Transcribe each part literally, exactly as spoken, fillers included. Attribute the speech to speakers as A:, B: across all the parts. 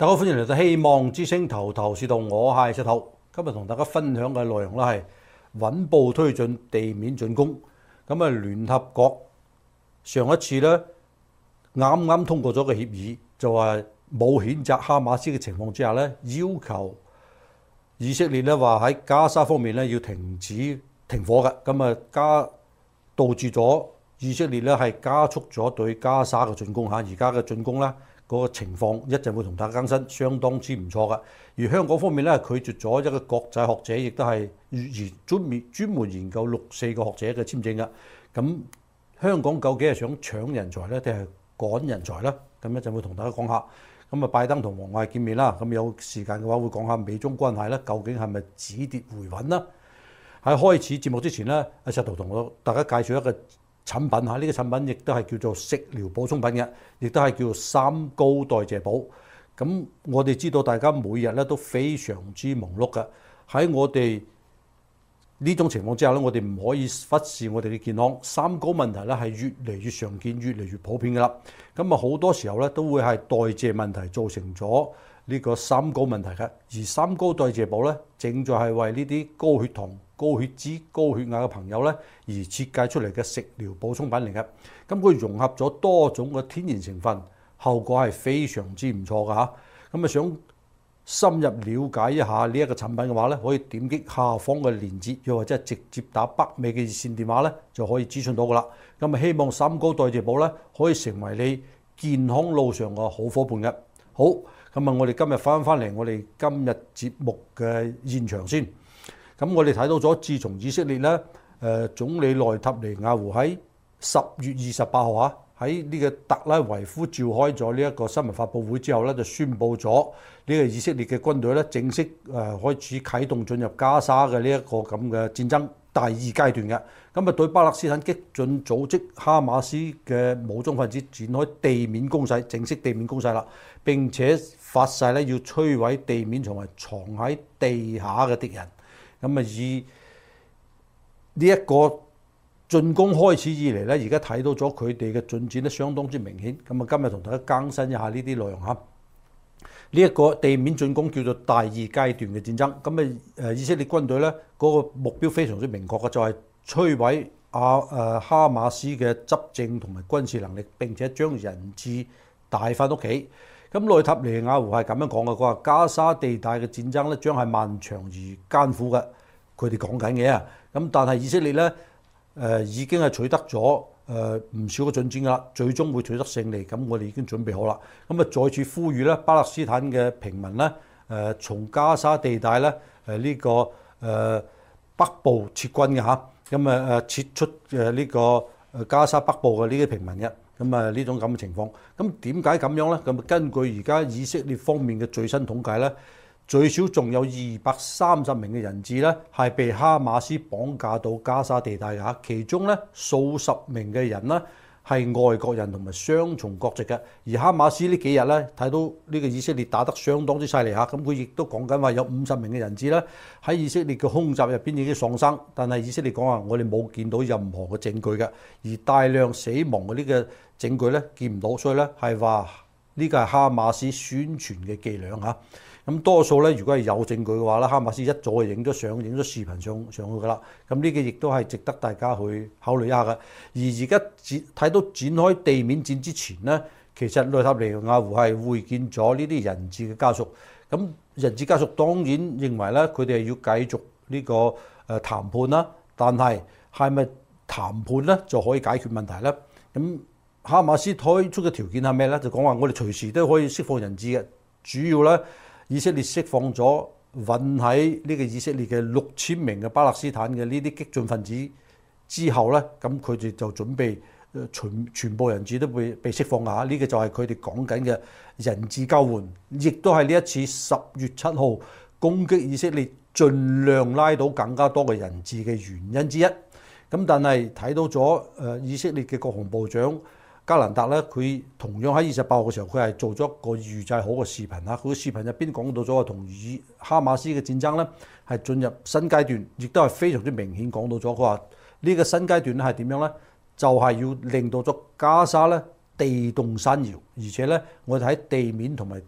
A: 大家好，歡迎嚟到希望之星頭頭是道，我係石頭。今日同大家分享嘅內容咧係穩步推進地面進攻。咁啊，聯合國上一次咧啱啱通過咗個協議，就係冇譴責哈馬斯嘅情況之下咧，要求以色列咧話喺加沙方面咧要停止停火嘅。咁啊，加導致咗以色列咧係加速咗對加沙嘅進攻嚇。而家嘅進攻咧，嗰個情況一陣會同大家更新，相當之唔錯㗎。而香港方面咧，拒絕咗一個國際學者，亦都係研專門專門研究六四個學者嘅簽證㗎。咁香港究竟係想搶人才咧，定係趕人才咧？咁一陣會同大家講下。咁啊，拜登同王毅見面啦。咁有時間嘅話，會講下美中關係咧，究竟係咪止跌回穩啦？喺開始節目之前咧，阿石頭同我大家介紹一個產品嚇，呢、這個產品亦都係叫做食療補充品嘅，亦都係叫做三高代謝寶。咁我哋知道大家每日咧都非常之忙碌嘅，喺我哋呢種情況之下咧，我哋唔可以忽視我哋嘅健康。三高問題咧係越嚟越常見、越嚟越普遍㗎啦。咁啊，好多時候咧都會係代謝問題造成咗呢個三高問題嘅。而三高代謝寶咧，正在係為呢啲高血糖、高血脂、高血壓嘅朋友咧而設計出嚟嘅食療補充品嚟嘅。咁佢融合咗多種嘅天然成分，後果係非常之唔錯㗎嚇。咁啊，想深入了解一下呢一個產品嘅話咧，可以點擊下方嘅鏈接，又或者係直接打北美嘅熱線電話咧，就可以諮詢到㗎啦。咁啊，希望三高代謝寶咧可以成為你健康路上嘅好夥伴嘅。好，咁啊，我哋今日翻返嚟我哋今日節目嘅現場先。咁我哋睇到咗，自從以色列咧，誒總理內塔尼亞胡喺十月二十八號啊，喺呢個特拉維夫召開咗呢一個新聞發佈會之後咧，就宣布咗呢個以色列嘅軍隊咧正式誒開始啟動進入加沙嘅呢一個咁嘅戰爭第二階段嘅。咁啊，對巴勒斯坦激進組織哈馬斯嘅武裝分子展開地面攻勢，正式地面攻勢啦！並且發誓咧要摧毀地面同埋藏喺地下嘅敵人。咁啊，以呢一個進攻開始以嚟咧，而家睇到咗佢哋嘅進展咧，相當之明顯。咁啊，今日同大家更新一下呢啲內容嚇。呢一個地面進攻叫做第二階段嘅戰爭。咁啊，誒以色列軍隊咧嗰個目標非常之明確嘅，就係摧毀阿誒哈馬斯嘅執政同埋軍事能力，並且將人質帶翻屋企。咁內塔尼亞胡係咁樣講嘅，佢話加沙地帶嘅戰爭咧將係漫長而艱苦嘅，佢哋講緊嘅啊。咁但係以色列咧誒、呃、已經係取得咗誒唔少嘅進展㗎啦，最終會取得勝利。咁我哋已經準備好啦。咁啊，再次呼籲咧巴勒斯坦嘅平民咧誒從加沙地帶咧誒呢個誒、呃、北部撤軍嘅嚇，咁啊誒撤出誒呢個誒加沙北部嘅呢啲平民嘅。咁啊呢種咁嘅情況，咁點解咁樣咧？咁根據而家以色列方面嘅最新統計咧，最少仲有二百三十名嘅人質咧係被哈馬斯綁架到加沙地帶嘅嚇，其中咧數十名嘅人咧係外國人同埋雙重國籍嘅。而哈馬斯呢幾日咧睇到呢個以色列打得相當之犀利嚇，咁佢亦都講緊話有五十名嘅人質咧喺以色列嘅空襲入邊已經喪生，但係以色列講話我哋冇見到任何嘅證據嘅，而大量死亡嘅呢個證據咧見唔到，所以咧係話呢個係哈馬斯宣傳嘅伎倆嚇。咁多數咧，如果係有證據嘅話咧，哈馬斯一早就影咗相、影咗視頻上上去噶啦。咁呢個亦都係值得大家去考慮一下嘅。而而家睇到展開地面戰之前咧，其實內塔尼亞胡係會見咗呢啲人質嘅家屬。咁人質家屬當然認為咧，佢哋係要繼續呢個誒談判啦。但係係咪談判咧就可以解決問題咧？咁哈馬斯推出嘅條件係咩咧？就講話我哋隨時都可以釋放人質嘅，主要咧。以色列釋放咗運喺呢個以色列嘅六千名嘅巴勒斯坦嘅呢啲激進分子之後咧，咁佢哋就準備全全部人質都被被釋放㗎嚇。呢個就係佢哋講緊嘅人質交換，亦都係呢一次十月七號攻擊以色列，盡量拉到更加多嘅人質嘅原因之一。咁但係睇到咗誒以色列嘅國防部長加蘭達咧，佢同樣喺二十八號嘅時候，佢係做咗一個預製好嘅視頻嚇。佢嘅視頻入邊講到咗話，同以哈馬斯嘅戰爭咧係進入新階段，亦都係非常之明顯講到咗。佢話呢個新階段咧係點樣咧？就係、是、要令到咗加沙咧地動山搖，而且咧我哋喺地面同埋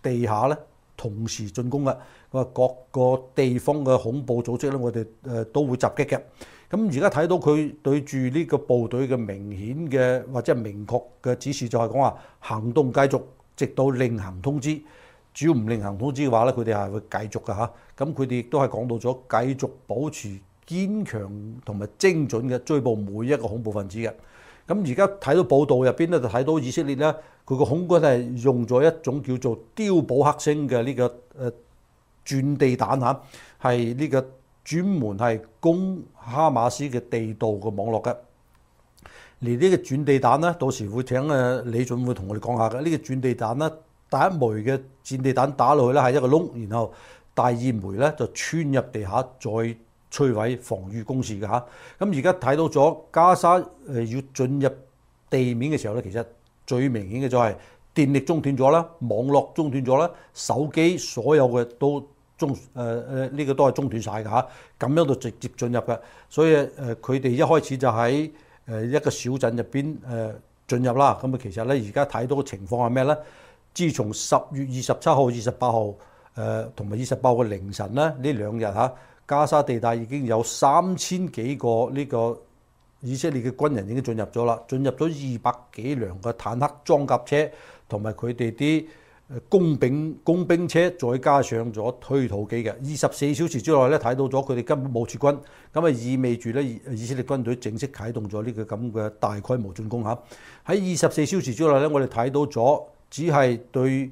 A: 地下咧同時進攻嘅。佢話各個地方嘅恐怖組織咧，我哋誒都會襲擊嘅。咁而家睇到佢對住呢個部隊嘅明顯嘅或者係明確嘅指示，就係講話行動繼續，直到另行通知。只要唔另行通知嘅話咧，佢哋係會繼續嘅嚇。咁佢哋亦都係講到咗繼續保持堅強同埋精準嘅追捕每一個恐怖分子嘅。咁而家睇到報道入邊咧，就睇到以色列咧，佢個空軍係用咗一種叫做碉堡克星嘅呢個誒鑽地彈嚇，係呢個專門係攻哈馬斯嘅地道嘅網絡嘅。而呢個鑽地彈咧，到時會請誒李準會同我哋講下嘅。呢個鑽地彈咧，第一枚嘅鑽地彈打落去咧係一個窿，然後第二枚咧就穿入地下，再摧毀防禦工事嘅嚇。咁而家睇到咗加沙誒要進入地面嘅時候咧，其實最明顯嘅就係電力中斷咗啦，網絡中斷咗啦，手機所有嘅都中誒誒呢個都係中斷晒嘅嚇。咁樣就直接進入嘅，所以誒佢哋一開始就喺誒一個小鎮入邊誒進入啦。咁啊其實咧而家睇到嘅情況係咩咧？自從十月二十七號、二十八號誒同埋二十八號嘅凌晨咧，呢兩日嚇。加沙地帶已經有三千幾個呢個以色列嘅軍人已經進入咗啦，進入咗二百幾輛嘅坦克裝甲車同埋佢哋啲工兵工兵車，再加上咗推土機嘅。二十四小時之內咧，睇到咗佢哋根本冇撤軍，咁啊意味住咧以色列軍隊正式啟動咗呢個咁嘅大規模進攻嚇。喺二十四小時之內咧，我哋睇到咗只係對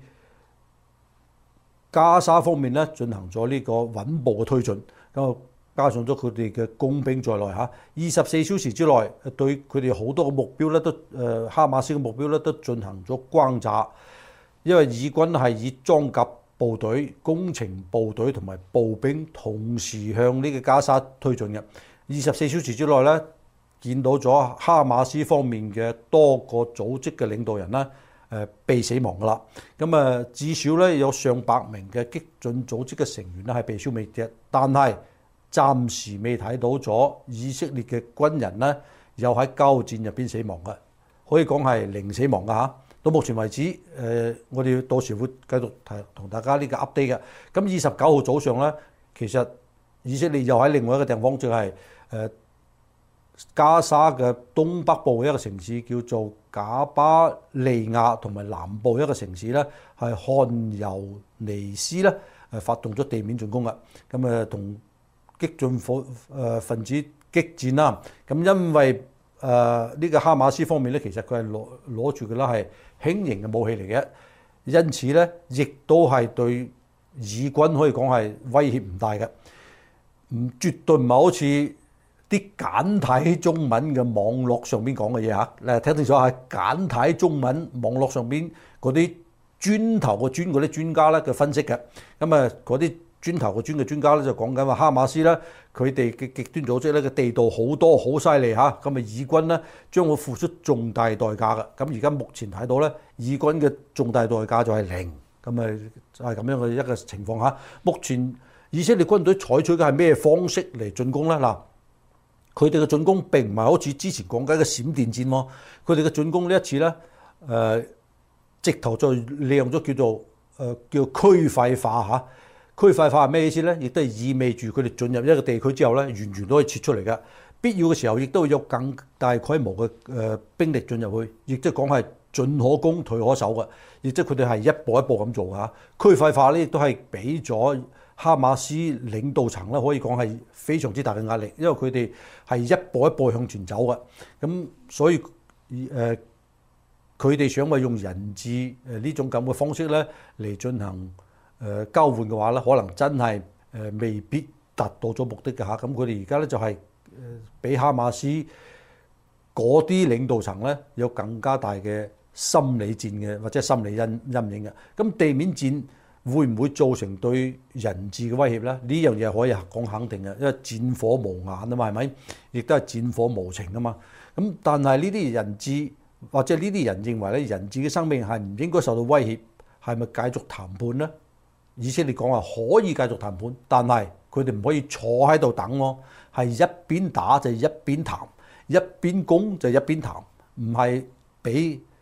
A: 加沙方面咧進行咗呢個穩步嘅推進。咁加上咗佢哋嘅工兵在內嚇，二十四小時之內對佢哋好多個目標咧都誒哈馬斯嘅目標咧都進行咗轟炸，因為以軍係以裝甲部隊、工程部隊同埋步兵同時向呢個加沙推進嘅。二十四小時之內咧，見到咗哈馬斯方面嘅多個組織嘅領導人咧誒被死亡㗎啦。咁啊至少咧有上百名嘅激進組織嘅成員咧係被消滅嘅，但係暫時未睇到咗以色列嘅軍人咧有喺交戰入邊死亡嘅，可以講係零死亡㗎嚇。到目前為止，誒、呃、我哋到時會繼續同大家呢個 update 嘅。咁二十九號早上咧，其實以色列又喺另外一個地方，就係、是、誒、呃、加沙嘅東北部一個城市叫做賈巴利亞，同埋南部一個城市咧係漢尤尼斯咧誒發動咗地面進攻嘅。咁誒同激進火誒分子激戰啦。咁因為誒呢、呃這個哈馬斯方面咧，其實佢係攞攞住嘅啦係輕型嘅武器嚟嘅，因此咧亦都係對以軍可以講係威脅唔大嘅，唔絕對唔係好似啲簡體中文嘅網絡上邊講嘅嘢嚇。誒聽清楚係簡體中文網絡上邊嗰啲磚頭個磚嗰啲專家咧嘅分析嘅。咁啊嗰啲磚頭個磚嘅專家咧就講緊話哈馬斯咧佢哋嘅極端組織咧嘅地道好多好犀利嚇，咁啊以軍咧將會付出重大代價嘅。咁而家目前睇到咧，以軍嘅重大代價就係零，咁啊就係咁樣嘅一個情況嚇。目前以色列軍隊採取嘅係咩方式嚟進攻咧？嗱，佢哋嘅進攻並唔係好似之前講緊嘅閃電戰喎，佢哋嘅進攻呢一次咧，誒、呃、直頭就利用咗叫做誒、呃、叫區塊化嚇。區塊化係咩意思咧？亦都係意味住佢哋進入一個地區之後咧，完全都可以撤出嚟嘅。必要嘅時候，亦都會有更大規模嘅誒兵力進入去，亦即係講係進可攻退可守嘅。亦即係佢哋係一步一步咁做嘅嚇。區塊化咧，亦都係俾咗哈馬斯領導層咧，可以講係非常之大嘅壓力，因為佢哋係一步一步向前走嘅。咁所以誒，佢哋想話用人質誒呢種咁嘅方式咧嚟進行誒交換嘅話咧，可能真係誒未必達到咗目的嘅嚇。咁佢哋而家咧就係誒俾哈馬斯嗰啲領導層咧有更加大嘅心理戰嘅或者心理陰陰影嘅。咁地面戰會唔會造成對人質嘅威脅咧？呢樣嘢可以講肯定嘅，因為戰火無眼啊嘛，係咪？亦都係戰火無情啊嘛。咁但係呢啲人質或者呢啲人認為咧，人質嘅生命係唔應該受到威脅，係咪繼續談判咧？以色列講話可以繼續談判，但係佢哋唔可以坐喺度等喎，係一邊打就一邊談，一邊攻就一邊談，唔係俾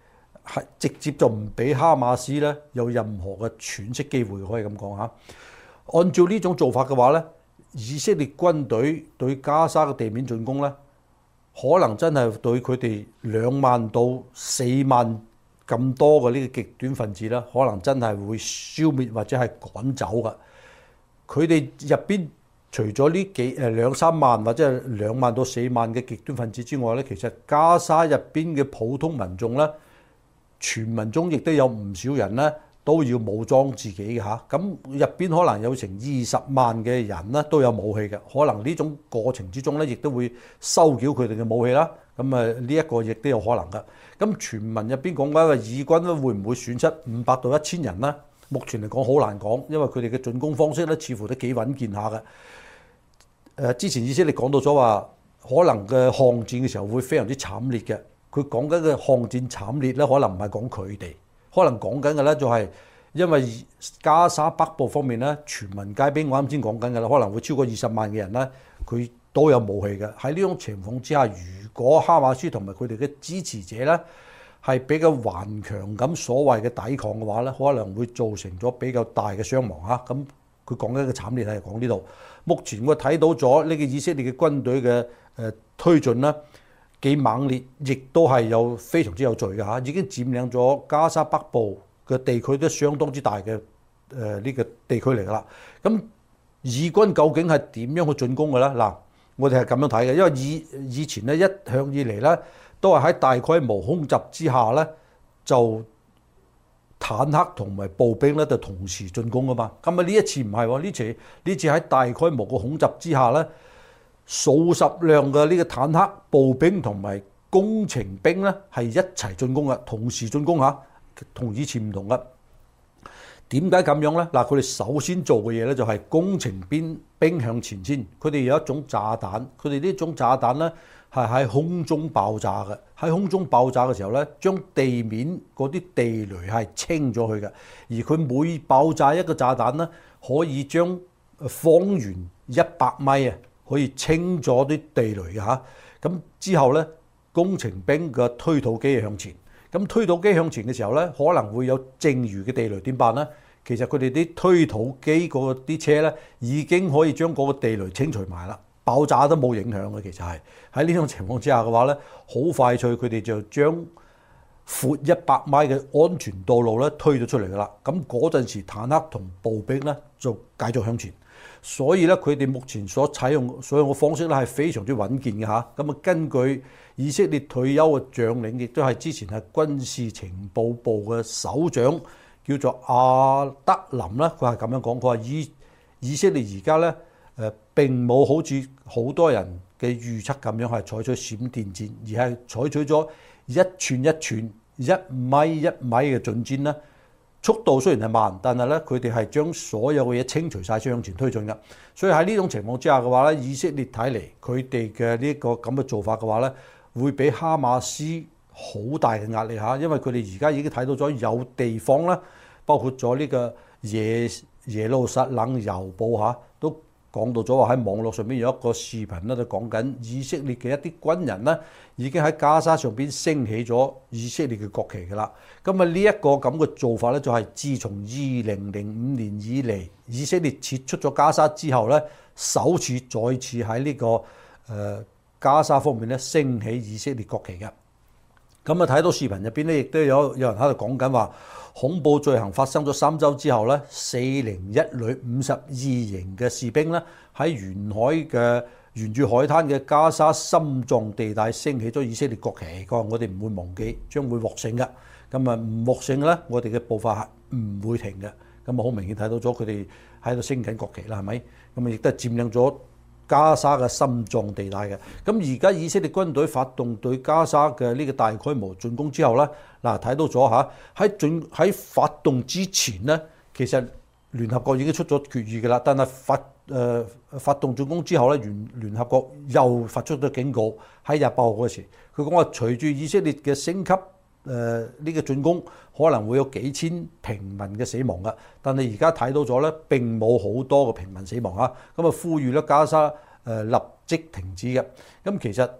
A: 係直接就唔俾哈馬斯咧有任何嘅喘息機會，可以咁講嚇。按照呢種做法嘅話咧，以色列軍隊對加沙嘅地面進攻咧，可能真係對佢哋兩萬到四萬咁多嘅呢個極端分子咧，可能真係會消滅或者係趕走㗎。佢哋入邊除咗呢幾誒兩三萬或者係兩萬到四萬嘅極端分子之外咧，其實加沙入邊嘅普通民眾咧，全民中亦都有唔少人咧都要武裝自己嘅嚇。咁入邊可能有成二十萬嘅人咧都有武器嘅，可能呢種過程之中咧，亦都會收繳佢哋嘅武器啦。咁啊呢一個亦都有可能㗎。咁全民入邊講緊嘅以軍咧，會唔會損失五百到一千人咧？目前嚟講好難講，因為佢哋嘅進攻方式咧，似乎都幾穩健下嘅。誒，之前以色列講到咗話，可能嘅巷戰嘅時候會非常之慘烈嘅。佢講緊嘅巷戰慘烈咧，可能唔係講佢哋，可能講緊嘅咧就係因為加沙北部方面咧，全民皆兵，我啱先講緊嘅啦，可能會超過二十萬嘅人咧，佢都有武器嘅。喺呢種情況之下，如果哈馬斯同埋佢哋嘅支持者咧，係比較頑強咁所謂嘅抵抗嘅話咧，可能會造成咗比較大嘅傷亡嚇。咁佢講緊嘅慘烈係講呢度。目前我睇到咗呢個以色列嘅軍隊嘅誒推進咧幾猛烈，亦都係有非常之有序嘅嚇，已經佔領咗加沙北部嘅地區都相當之大嘅誒呢個地區嚟㗎啦。咁以軍究竟係點樣去進攻嘅咧？嗱，我哋係咁樣睇嘅，因為以以前咧一向以嚟咧，都係喺大規模空襲之下咧，就坦克同埋步兵咧就同時進攻啊嘛。咁啊呢一次唔係喎，呢次呢次喺大規模嘅恐襲之下咧，數十輛嘅呢個坦克、步兵同埋工程兵咧係一齊進攻嘅，同時進攻嚇，同以前唔同嘅。點解咁樣咧？嗱，佢哋首先做嘅嘢咧就係工程兵兵向前先，佢哋有一種炸彈，佢哋呢種炸彈咧係喺空中爆炸嘅，喺空中爆炸嘅時候咧，將地面嗰啲地雷係清咗去嘅，而佢每爆炸一個炸彈咧，可以將方圓一百米啊，可以清咗啲地雷嘅嚇。咁之後咧，工程兵嘅推土機向前。咁推土機向前嘅時候咧，可能會有剩餘嘅地雷，點辦咧？其實佢哋啲推土機嗰啲車咧，已經可以將嗰個地雷清除埋啦，爆炸都冇影響嘅。其實係喺呢種情況之下嘅話咧，好快脆佢哋就將闊一百米嘅安全道路咧推咗出嚟噶啦。咁嗰陣時坦克同步兵咧就繼續向前，所以咧佢哋目前所採用所用嘅方式咧係非常之穩健嘅嚇。咁啊，根據以色列退休嘅將領，亦都係之前係軍事情報部嘅首長，叫做阿德林啦。佢係咁樣講，佢話以以色列而家咧誒並冇好似好多人嘅預測咁樣係採取閃電戰，而係採取咗一寸一寸、一米一米嘅進戰啦。速度雖然係慢，但係咧佢哋係將所有嘅嘢清除晒，向前推進嘅。所以喺呢種情況之下嘅話咧，以色列睇嚟佢哋嘅呢個咁嘅做法嘅話咧，會俾哈馬斯好大嘅壓力嚇，因為佢哋而家已經睇到咗有地方啦，包括咗呢個耶耶路撒冷郵報嚇，都講到咗話喺網絡上邊有一個視頻咧，就講緊以色列嘅一啲軍人咧，已經喺加沙上邊升起咗以色列嘅國旗㗎啦。咁啊呢一個咁嘅做法咧，就係自從二零零五年以嚟，以色列撤出咗加沙之後咧，首次再次喺呢個誒加沙方面咧升起以色列國旗嘅。咁啊睇到視頻入邊咧，亦都有有人喺度講緊話，恐怖罪行發生咗三週之後咧，四零一旅五十二營嘅士兵咧喺沿海嘅沿住海灘嘅加沙心臟地帶升起咗以色列國旗。佢話我哋唔會忘記，將會獲勝嘅。咁啊唔獲勝咧，我哋嘅步伐係唔會停嘅。咁啊好明顯睇到咗佢哋喺度升緊國旗啦，係咪？咁啊亦都係佔領咗加沙嘅心臟地帶嘅。咁而家以色列軍隊發動對加沙嘅呢個大規模進攻之後咧，嗱睇到咗嚇喺進喺發動之前咧，其實聯合國已經出咗決議㗎啦。但係發誒、呃、發動進攻之後咧，聯聯合國又發出咗警告，喺廿八號嗰時，佢講話隨住以色列嘅升級誒呢、呃這個進攻，可能會有幾千平民嘅死亡㗎。但係而家睇到咗咧，並冇好多嘅平民死亡嚇。咁啊呼籲咧加沙誒、呃、立即停止嘅。咁其實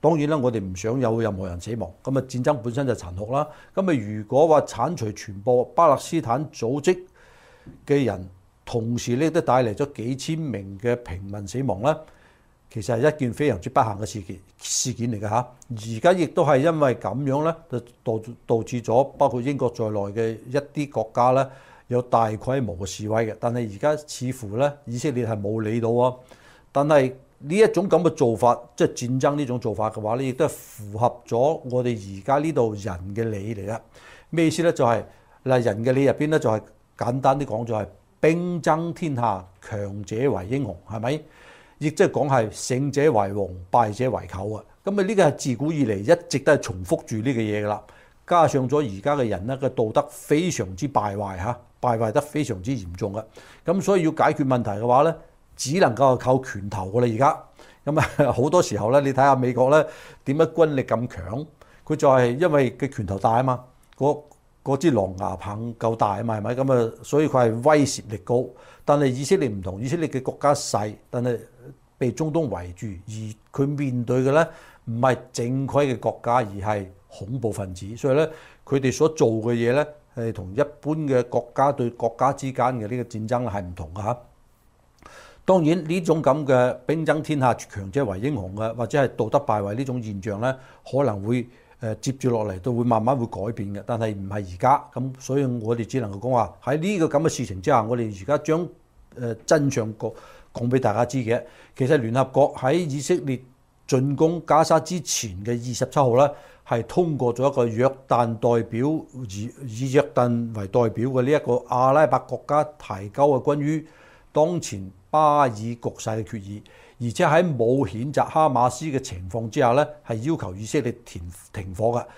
A: 當然啦，我哋唔想有任何人死亡，咁啊戰爭本身就殘酷啦。咁啊如果話剷除全部巴勒斯坦組織嘅人，同時咧都帶嚟咗幾千名嘅平民死亡咧，其實係一件非常之不幸嘅事件事件嚟嘅嚇。而家亦都係因為咁樣咧，就導導致咗包括英國在內嘅一啲國家咧有大規模嘅示威嘅。但係而家似乎咧以色列係冇理到啊。但係呢一種咁嘅做法，即係戰爭呢種做法嘅話咧，亦都係符合咗我哋而家呢度人嘅理嚟嘅。咩意思咧？就係嗱，人嘅理入邊咧，就係簡單啲講，就係兵爭天下，強者為英雄，係咪？亦即係講係勝者為王，敗者為寇啊！咁啊，呢個係自古以嚟一直都係重複住呢個嘢噶啦。加上咗而家嘅人咧嘅道德非常之敗壞嚇，敗壞得非常之嚴重嘅。咁所以要解決問題嘅話咧，只能夠係靠拳頭噶啦。而家咁啊，好多時候咧，你睇下美國咧點解軍力咁強？佢就係因為嘅拳頭大啊嘛，嗰支狼牙棒夠大啊嘛，係咪咁啊？所以佢係威脅力高。但係以色列唔同，以色列嘅國家細，但係被中東圍住，而佢面對嘅咧唔係正規嘅國家，而係恐怖分子。所以咧，佢哋所做嘅嘢咧係同一般嘅國家對國家之間嘅呢個戰爭係唔同嘅嚇。當然呢種咁嘅兵爭天下、強者為英雄嘅，或者係道德敗壞呢種現象咧，可能會誒接住落嚟都會慢慢會改變嘅。但係唔係而家咁，所以我哋只能夠講話喺呢個咁嘅事情之下，我哋而家將誒真相講講俾大家知嘅。其實聯合國喺以色列進攻加沙之前嘅二十七號咧，係通過咗一個約旦代表以以約旦為代表嘅呢一個阿拉伯國家提交嘅關於當前巴爾局勢嘅決議，而且喺冇譴責哈馬斯嘅情況之下咧，係要求以色列停停火嘅。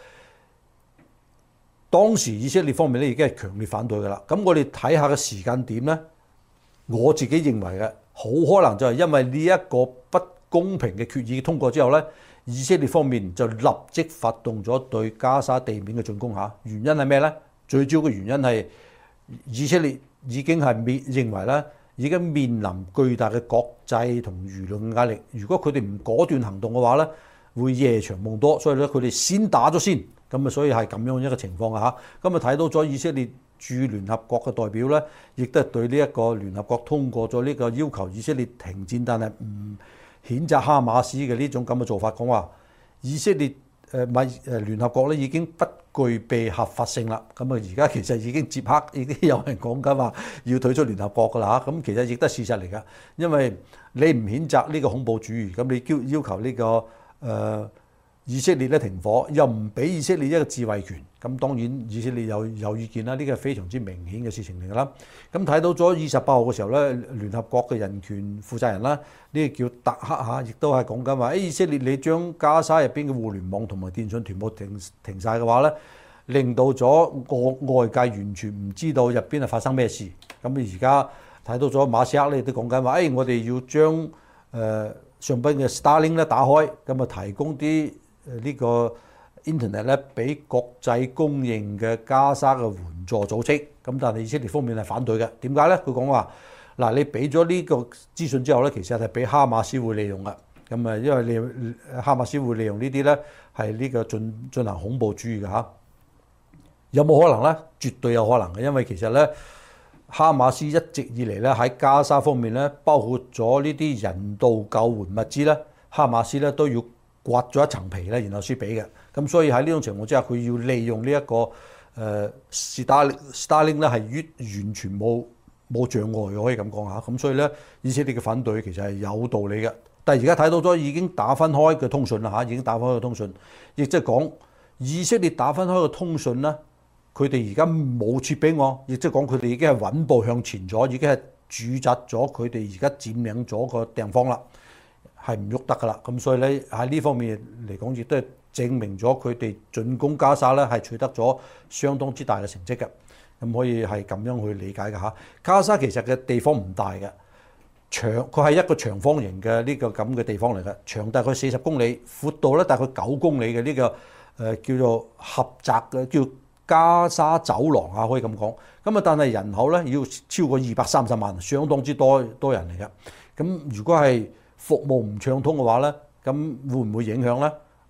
A: 當時以色列方面咧已經係強烈反對㗎啦。咁我哋睇下個時間點咧，我自己認為嘅好可能就係因為呢一個不公平嘅決議通過之後咧，以色列方面就立即發動咗對加沙地面嘅進攻嚇。原因係咩咧？最主要嘅原因係以色列已經係面認為咧。已經面臨巨大嘅國際同輿論嘅壓力。如果佢哋唔果斷行動嘅話咧，會夜長夢多。所以咧，佢哋先打咗先。咁啊，所以係咁樣一個情況啊嚇。咁啊，睇到咗以色列駐聯合國嘅代表咧，亦都係對呢一個聯合國通過咗呢個要求以色列停戰，但係唔譴責哈馬斯嘅呢種咁嘅做法，講話以色列誒咪誒聯合國咧已經不具備合法性啦。咁啊，而家其實已經接刻已經有人講緊話要退出聯合國㗎啦嚇。咁其實亦都係事實嚟㗎，因為你唔譴責呢個恐怖主義，咁你要要求呢、這個誒、呃、以色列咧停火，又唔俾以色列一個自衛權，咁當然以色列有有意見啦。呢個係非常之明顯嘅事情嚟㗎啦。咁睇到咗二十八號嘅時候咧，聯合國嘅人權負責人啦，呢、這個叫特克嚇，亦都係講緊話，誒以色列你將加沙入邊嘅互聯網同埋電信全部停停曬嘅話咧，令到咗外外界完全唔知道入邊係發生咩事。咁而家睇到咗馬斯克咧都講緊話，誒、哎、我哋要將誒、呃、上邊嘅 Starlink 咧打開，咁啊提供啲誒呢個 Internet 咧俾國際公認嘅加沙嘅援助組織。咁但係以色列方面係反對嘅。點解咧？佢講話嗱，你俾咗呢個資訊之後咧，其實係俾哈馬斯會利用嘅。咁啊，因為你哈馬斯會利用呢啲咧係呢個進進行恐怖主義嘅嚇。有冇可能咧？絕對有可能嘅，因為其實咧，哈馬斯一直以嚟咧喺加沙方面咧，包括咗呢啲人道救援物資咧，哈馬斯咧都要刮咗一層皮咧，然後先俾嘅。咁所以喺呢種情況之下，佢要利用呢、這、一個誒 Starlink Starlink 咧係完完全冇冇障礙嘅，可以咁講下。咁所以咧，以色列嘅反對其實係有道理嘅。但係而家睇到咗已經打分開嘅通訊啦嚇，已經打分開嘅通訊，亦即係講以色列打分開嘅通訊啦。佢哋而家冇設俾我，亦即係講佢哋已經係穩步向前咗，已經係駐紮咗佢哋而家佔領咗個地方啦，係唔喐得噶啦。咁所以咧喺呢方面嚟講，亦都係證明咗佢哋進攻加沙咧係取得咗相當之大嘅成績嘅。咁可以係咁樣去理解嘅嚇。加沙其實嘅地方唔大嘅，長佢係一個長方形嘅呢個咁嘅地方嚟嘅，長大概四十公里，闊度咧大概九公里嘅呢、這個誒、呃、叫做狹窄嘅叫加沙走廊啊，可以咁講。咁啊，但係人口咧要超過二百三十萬，相當之多多人嚟嘅。咁如果係服務唔暢通嘅話咧，咁會唔會影響咧？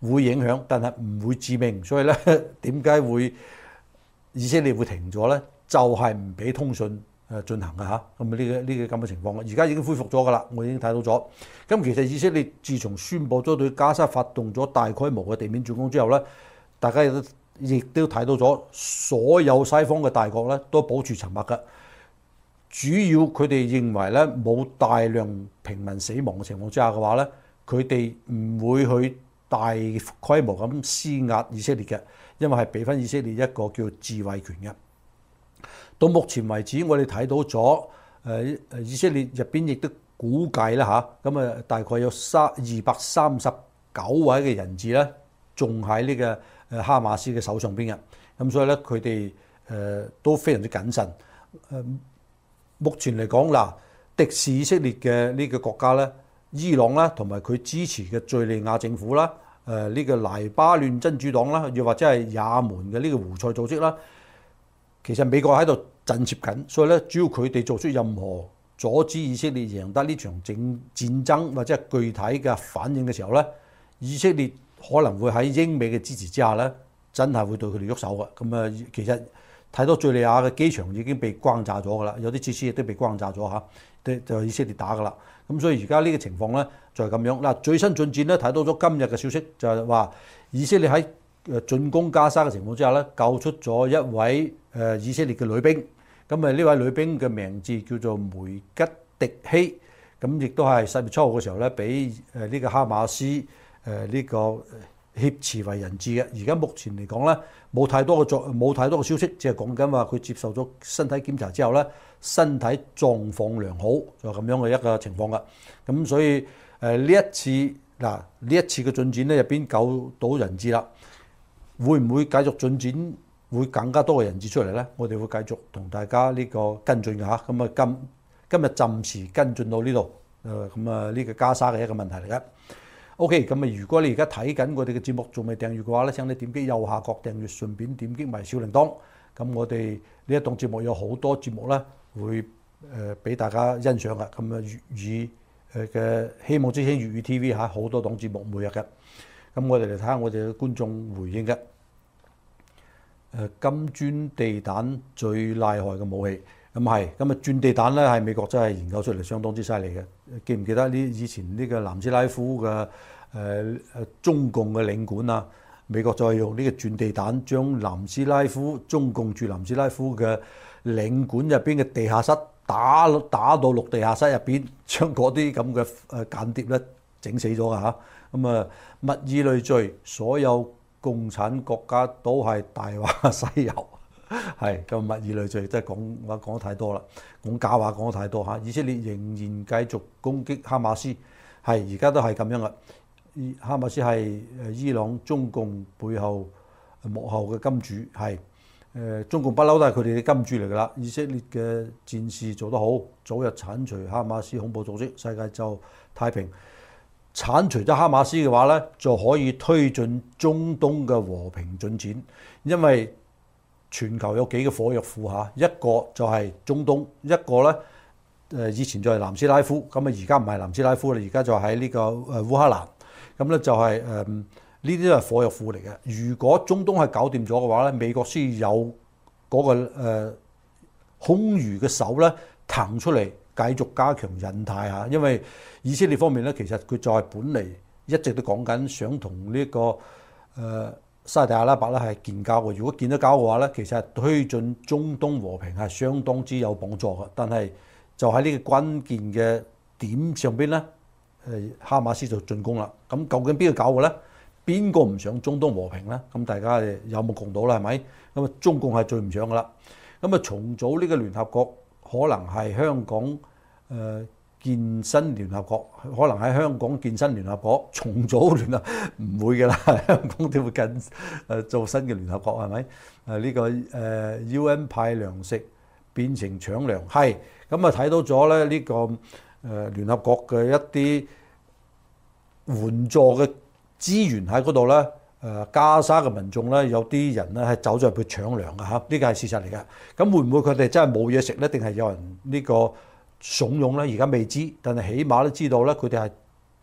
A: 會影響，但係唔會致命。所以咧，點解會以色列會停咗咧？就係唔俾通訊誒進行嘅嚇。咁啊呢個呢個咁嘅情況，而家已經恢復咗㗎啦，我已經睇到咗。咁其實以色列自從宣布咗對加沙發動咗大規模嘅地面進攻之後咧，大家亦都亦都睇到咗，所有西方嘅大國咧都保持沉默嘅。主要佢哋認為咧，冇大量平民死亡嘅情況之下嘅話咧，佢哋唔會去大規模咁施壓以色列嘅，因為係俾翻以色列一個叫自衛權嘅。到目前為止，我哋睇到咗誒誒以色列入邊亦都估計啦嚇，咁啊大概有三二百三十九位嘅人質咧，仲喺呢個誒哈馬斯嘅手上邊嘅。咁所以咧，佢哋誒都非常之謹慎。誒目前嚟講嗱，敵視以色列嘅呢個國家咧，伊朗啦，同埋佢支持嘅敍利亞政府啦，誒呢個黎巴嫩真主黨啦，又或者係也門嘅呢個胡塞組織啦，其實美國喺度震懾緊，所以咧，只要佢哋做出任何阻止以色列贏得呢場戰戰爭或者係具體嘅反應嘅時候咧，以色列可能會喺英美嘅支持之下咧，真係會對佢哋喐手嘅。咁啊，其實睇到敍利亞嘅機場已經被轟炸咗㗎啦，有啲設施亦都被轟炸咗嚇，就係以色列打㗎啦。咁所以而家呢個情況咧就係咁樣嗱。最新進展咧睇到咗今日嘅消息，就係話以色列喺誒進攻加沙嘅情況之下咧，救出咗一位誒以色列嘅女兵。咁啊呢位女兵嘅名字叫做梅吉迪希，咁亦都係十月七號嘅時候咧，俾誒呢個哈馬斯誒呢個挾持為人質嘅。而家目前嚟講咧，冇太多嘅作冇太多嘅消息，只係講緊話佢接受咗身體檢查之後咧，身體狀況良好，就咁樣嘅一個情況㗎。咁所以誒呢一次嗱呢一次嘅進展咧，入邊救到人質啦，會唔會繼續進展？會更加多嘅人質出嚟咧？我哋會繼續同大家呢個跟進嘅嚇。咁啊今今日暫時跟進到呢度，誒咁啊呢個加沙嘅一個問題嚟嘅。OK，咁啊如果你而家睇緊我哋嘅節目仲未訂閱嘅話咧，請你點擊右下角訂閱，順便點擊埋小鈴鐺。咁我哋呢一檔節目有好多節目咧，會誒俾大家欣賞嘅。咁啊粵語誒嘅希望之聲粵語 T V 嚇，好多檔節目每日嘅。咁我哋嚟睇下我哋嘅觀眾回應嘅。誒金磚地彈最厲害嘅武器，咁係咁啊鑽地彈咧係美國真係研究出嚟相當之犀利嘅。記唔記得呢？以前呢個南斯拉夫嘅誒誒中共嘅領館啊，美國再用呢個鑽地彈將南斯拉夫中共駐南斯拉夫嘅領館入邊嘅地下室打打到陸地下室入邊，將嗰啲咁嘅誒間諜咧整死咗㗎嚇。咁啊物以類聚，所有共產國家都係大話西遊，係咁物以類聚，真係講話講得太多啦，講假話講得太多嚇。以色列仍然繼續攻擊哈馬斯，係而家都係咁樣嘅。哈馬斯係誒伊朗中共背後幕後嘅金主，係誒中共不嬲都係佢哋嘅金主嚟㗎啦。以色列嘅戰士做得好，早日剷除哈馬斯恐怖組織，世界就太平。剷除咗哈馬斯嘅話咧，就可以推進中東嘅和平進展，因為全球有幾個火藥庫嚇，一個就係中東，一個咧誒以前就係南斯拉夫，咁啊而家唔係南斯拉夫啦，而家就喺呢個誒烏克蘭，咁咧就係誒呢啲都係火藥庫嚟嘅。如果中東係搞掂咗嘅話咧，美國先有嗰、那個誒、呃、空餘嘅手咧騰出嚟。繼續加強印太嚇，因為以色列方面咧，其實佢就係本嚟一直都講緊想同呢、這個誒、呃、沙特阿拉伯咧係建交嘅。如果建咗交嘅話咧，其實係推進中東和平係相當之有幫助嘅。但係就喺呢個關鍵嘅點上邊咧，誒哈馬斯就進攻啦。咁究竟邊個搞嘅咧？邊個唔想中東和平咧？咁大家有目共睹啦，係咪？咁啊，中共係最唔想噶啦。咁啊，重組呢個聯合國。可能係香港誒、呃、建新聯合國，可能喺香港建新聯合國重組聯合唔會嘅啦，香港點會建誒做新嘅聯合國係咪？誒呢、啊這個誒、呃、U N 派糧食變成搶糧，係咁啊睇到咗咧呢、這個誒、呃、聯合國嘅一啲援助嘅資源喺嗰度咧。誒加沙嘅民眾咧，有啲人咧係走咗入去搶糧嘅嚇，呢個係事實嚟嘅。咁會唔會佢哋真係冇嘢食咧？定係有人呢個慫恿咧？而家未知，但係起碼都知道咧，佢哋係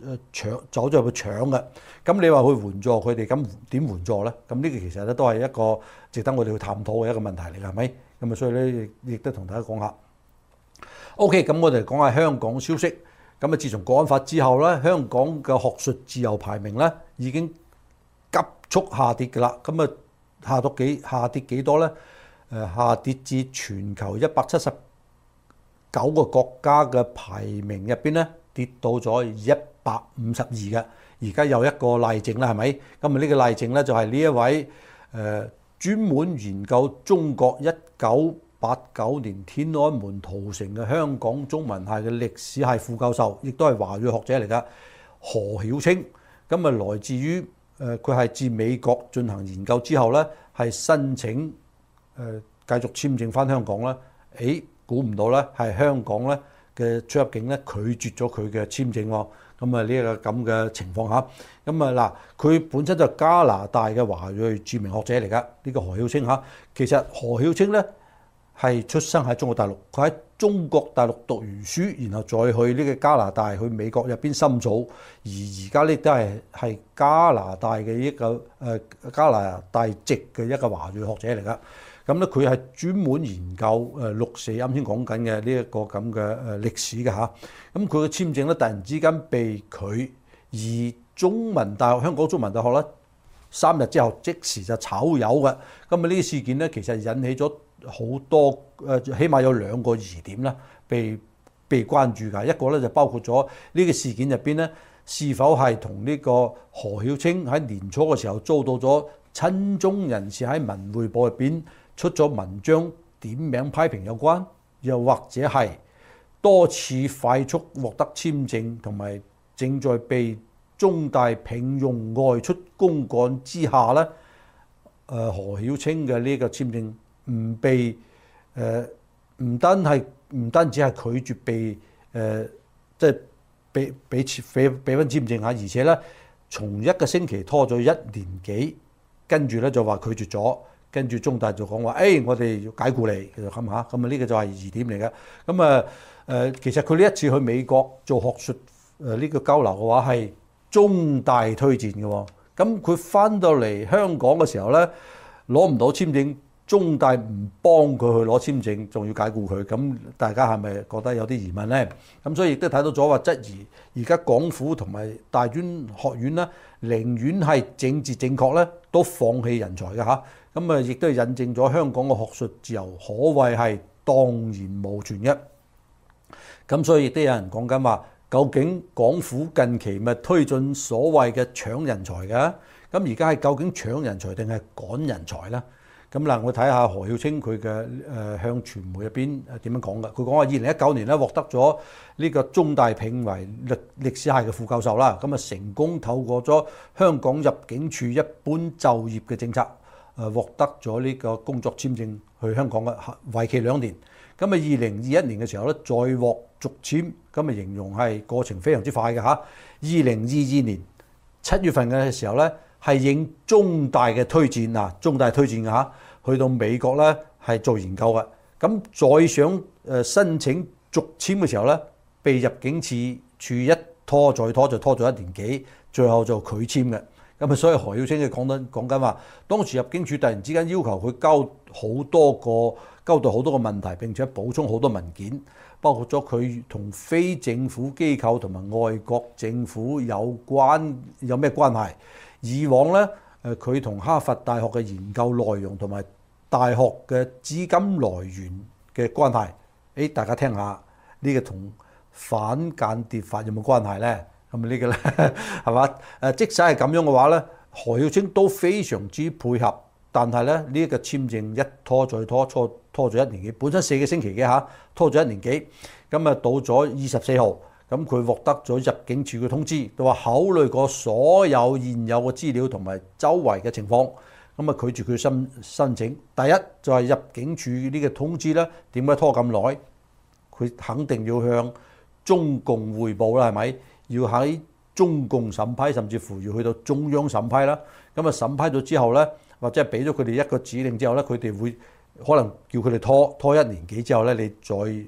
A: 誒搶走咗去搶嘅。咁你話去援助佢哋，咁點援助咧？咁呢個其實咧都係一個值得我哋去探討嘅一個問題嚟㗎，係咪？咁啊，所以咧亦都同大家講下。OK，咁我哋講下香港消息。咁啊，自從國安法之後咧，香港嘅學術自由排名咧已經急速下跌㗎啦。咁啊，下到幾下跌幾多咧？誒，下跌至全球一百七十九個國家嘅排名入邊咧，跌到咗一百五十二嘅。而家有一個例證啦，係咪？咁啊，呢個例證咧就係呢一位誒專門研究中國一九八九年天安門屠城嘅香港中文系嘅歷史系副教授，亦都係華裔學者嚟㗎，何曉清。咁啊，來自於誒佢係自美國進行研究之後咧，係申請誒繼續簽證翻香港啦。誒，估唔到咧，係香港咧嘅出入境咧拒絕咗佢嘅簽證喎。咁啊，呢個咁嘅情況下，咁啊嗱，佢本身就係加拿大嘅華裔著名學者嚟㗎，呢個何曉清嚇。其實何曉清咧係出生喺中國大陸，佢喺中國大陸讀完書，然後再去呢個加拿大、去美國入邊深造，而而家呢都係係加拿大嘅一個誒加拿大籍嘅一個華裔學者嚟㗎。咁咧佢係專門研究誒六四啱先講緊嘅呢一個咁嘅誒歷史嘅嚇。咁佢嘅簽證咧突然之間被拒，而中文大學香港中文大學咧三日之後即時就炒魷嘅。咁啊呢啲事件咧其實引起咗好多誒，起碼有兩個疑點啦，被被關注㗎。一個咧就包括咗呢個事件入邊咧，是否係同呢個何曉清喺年初嘅時候遭到咗親中人士喺文匯報入邊出咗文章點名批評有關，又或者係多次快速獲得簽證同埋正在被中大聘用外出公幹之下咧，誒何曉清嘅呢個簽證唔被誒唔單係唔單止係拒絕被誒即係俾俾俾俾翻簽證嚇，而且咧從一個星期拖咗一年幾，跟住咧就話拒絕咗。跟住中大就講話，誒、哎，我哋要解雇你，其實咁嚇，咁啊呢個就係疑點嚟嘅。咁啊誒，其實佢呢一次去美國做學術誒呢個交流嘅話，係中大推薦嘅喎。咁佢翻到嚟香港嘅時候咧，攞唔到簽證，中大唔幫佢去攞簽證，仲要解雇佢，咁大家係咪覺得有啲疑問咧？咁所以亦都睇到咗話質疑，而家港府同埋大專學院咧，寧願係政治正確咧，都放棄人才嘅嚇。咁啊，亦都係印證咗香港嘅學術自由可謂係蕩然無存嘅。咁所以亦都有人講緊話，究竟港府近期咪推進所謂嘅搶人才嘅？咁而家係究竟搶人才定係趕人才咧？咁嗱，我睇下何曉清佢嘅誒向傳媒入邊誒點樣講嘅。佢講話二零一九年咧獲得咗呢個中大聘為歷歷史系嘅副教授啦，咁啊成功透過咗香港入境處一般就業嘅政策。誒獲得咗呢個工作簽證去香港嘅，為期兩年。咁啊，二零二一年嘅時候咧，再獲續簽，咁啊形容係過程非常之快嘅嚇。二零二二年七月份嘅時候咧，係應中大嘅推薦啊，中大推薦嘅嚇，去到美國咧係做研究嘅。咁再想誒申請續簽嘅時候咧，被入境處處一拖再拖就拖咗一年幾，最後就拒簽嘅。咁啊，所以何曉清嘅講緊講緊話，當時入境處突然之間要求佢交好多個交代好多個問題，並且補充好多文件，包括咗佢同非政府機構同埋外國政府有關有咩關係。以往咧，誒佢同哈佛大學嘅研究內容同埋大學嘅資金來源嘅關係，誒大家聽下呢個同反間諜法有冇關係咧？咁呢個咧係嘛？誒，即使係咁樣嘅話咧，何曉清都非常之配合，但係咧呢一個簽證一拖再拖，拖拖咗一年幾，本身四個星期嘅嚇，拖咗一年幾，咁啊到咗二十四號，咁佢獲得咗入境處嘅通知，就話考慮過所有現有嘅資料同埋周圍嘅情況，咁啊拒絕佢申申請。第一就係入境處呢個通知咧，點解拖咁耐？佢肯定要向中共匯報啦，係咪？要喺中共審批，甚至乎要去到中央審批啦。咁啊審批咗之後咧，或者係俾咗佢哋一個指令之後咧，佢哋會可能叫佢哋拖拖一年幾之後咧，你再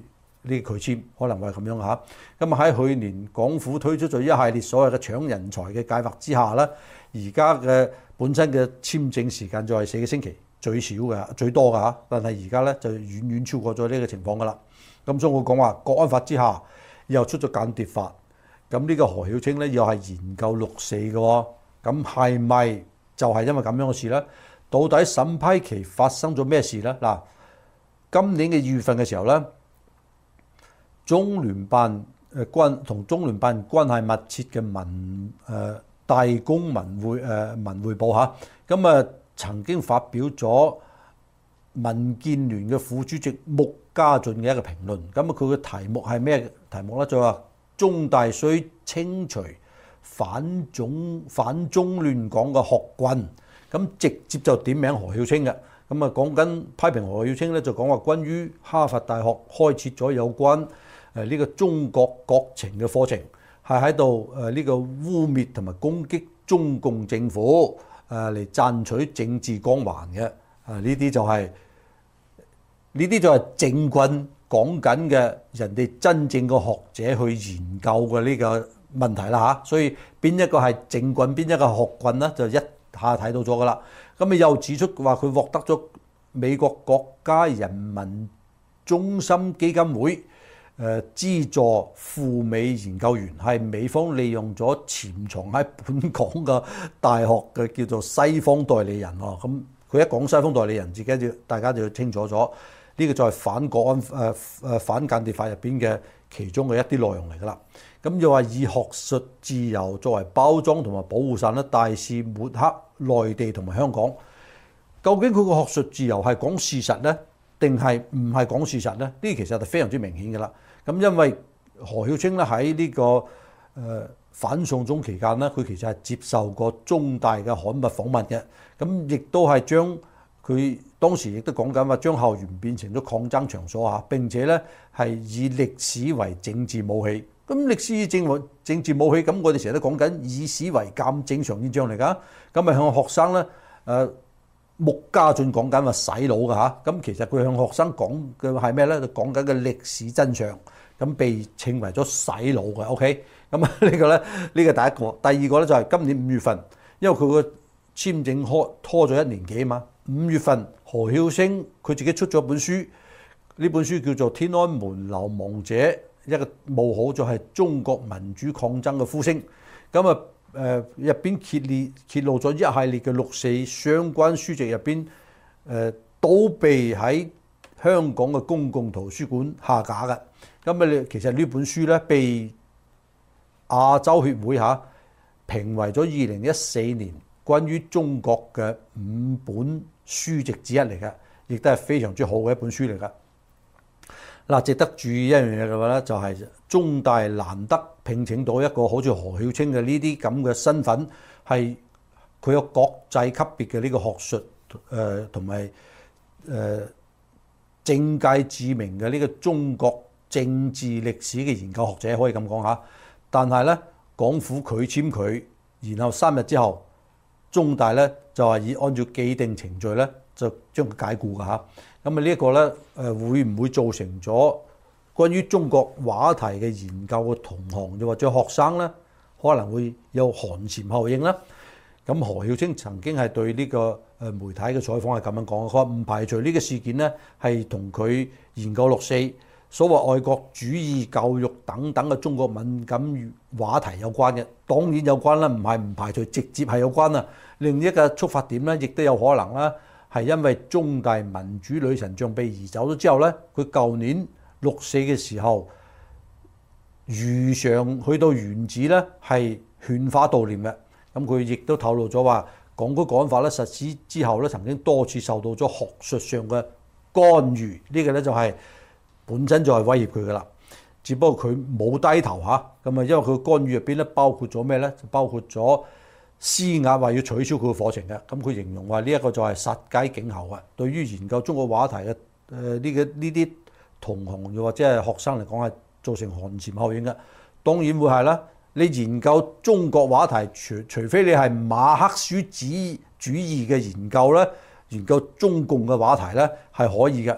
A: 呢個拒簽，可能會係咁樣嚇。咁啊喺去年港府推出咗一系列所謂嘅搶人才嘅計劃之下咧，而家嘅本身嘅簽證時間就係四個星期最少嘅，最多嘅嚇。但係而家咧就遠遠超過咗呢個情況噶啦。咁所以我講話國安法之下又出咗間諜法，咁呢個何曉清咧又係研究六四嘅喎，咁係咪就係因為咁樣嘅事咧？到底審批期發生咗咩事咧？嗱，今年嘅二月份嘅時候咧，中聯辦誒關同中聯辦關係密切嘅民誒大公文匯誒文匯報嚇，咁啊曾經發表咗民建聯嘅副主席穆家俊嘅一個評論，咁啊佢嘅題目係咩題目咧？就話中大需清除反中反中亂港嘅學棍，咁直接就點名何曉清嘅，咁啊講緊批評何曉清咧，就講話關於哈佛大學開設咗有關誒呢個中國國情嘅課程，係喺度誒呢個污蔑同埋攻擊中共政府誒嚟賺取政治光環嘅，啊呢啲就係呢啲就係政棍講緊嘅人哋真正嘅學者去研究嘅呢個問題啦嚇，所以邊一個係政棍，邊一個學棍咧，就一下睇到咗噶啦。咁啊又指出話佢獲得咗美國國家人民中心基金會誒資助赴美研究員，係美方利用咗潛藏喺本港嘅大學嘅叫做西方代理人喎。咁佢一講西方代理人，自己就大家就要清楚咗。呢個就係反國安誒誒反間諜法入邊嘅其中嘅一啲內容嚟㗎啦。咁又話以學術自由作為包裝同埋保護傘咧，大肆抹黑內地同埋香港。究竟佢個學術自由係講事實咧，定係唔係講事實咧？呢啲其實係非常之明顯㗎啦。咁因為何曉清咧喺呢個誒反送中期間咧，佢其實係接受過中大嘅刊物訪問嘅，咁亦都係將佢當時亦都講緊話將校園變成咗抗爭場所嚇，並且咧係以歷史為政治武器。咁歷史政政治武器，咁我哋成日都講緊以史為鑑，正常現象嚟㗎。咁咪向學生咧誒穆家俊講緊話洗腦㗎嚇。咁其實佢向學生講嘅係咩咧？就講緊嘅歷史真相，咁被稱為咗洗腦嘅。OK，咁啊呢個咧呢個第一個，第二個咧就係今年五月份，因為佢個簽證拖拖咗一年幾嘛。五月份何曉清佢自己出咗本書，呢本書叫做《天安門流亡者》，一個冒號咗係中國民主抗爭嘅呼聲。咁啊誒入邊揭列揭露咗一系列嘅六四相關書籍入邊誒都被喺香港嘅公共圖書館下架嘅。咁啊其實呢本書咧被亞洲協會嚇評為咗二零一四年關於中國嘅五本書籍之一嚟嘅，亦都係非常之好嘅一本書嚟㗎。嗱，值得注意一樣嘢嘅話咧，就係中大難得聘請到一個好似何曉清嘅呢啲咁嘅身份，係佢有國際級別嘅呢個學術誒同埋誒政界知名嘅呢個中國政治歷史嘅研究學者，可以咁講嚇。但係咧，港府拒簽佢，然後三日之後，中大咧就係以按照既定程序咧，就將佢解僱㗎嚇。咁啊呢一個咧誒會唔會造成咗關於中國話題嘅研究嘅同行又或者學生咧，可能會有寒蟬效應啦？咁何曉清曾經係對呢個誒媒體嘅採訪係咁樣講，佢話唔排除呢個事件咧係同佢研究六四、所謂愛國主義教育等等嘅中國敏感話題有關嘅。當然有關啦，唔係唔排除直接係有關啊。另一個觸發點咧，亦都有可能啦，係因為中大民主女神像被移走咗之後咧，佢舊年六四嘅時候如常去到原址咧係獻花悼念嘅。咁佢亦都透露咗話，港區國安法咧實施之後咧，曾經多次受到咗學術上嘅干預，呢個咧就係本身就係威脅佢噶啦。只不過佢冇低頭嚇，咁啊，因為佢干預入邊咧包括咗咩咧？就包括咗施壓話要取消佢嘅課程嘅。咁佢形容話呢一個就係殺雞儆猴啊！對於研究中國話題嘅誒呢個呢啲同行又或者係學生嚟講係造成寒蟬效應嘅。當然會係啦。你研究中國話題，除除非你係馬克思主義嘅研究咧，研究中共嘅話題咧係可以嘅。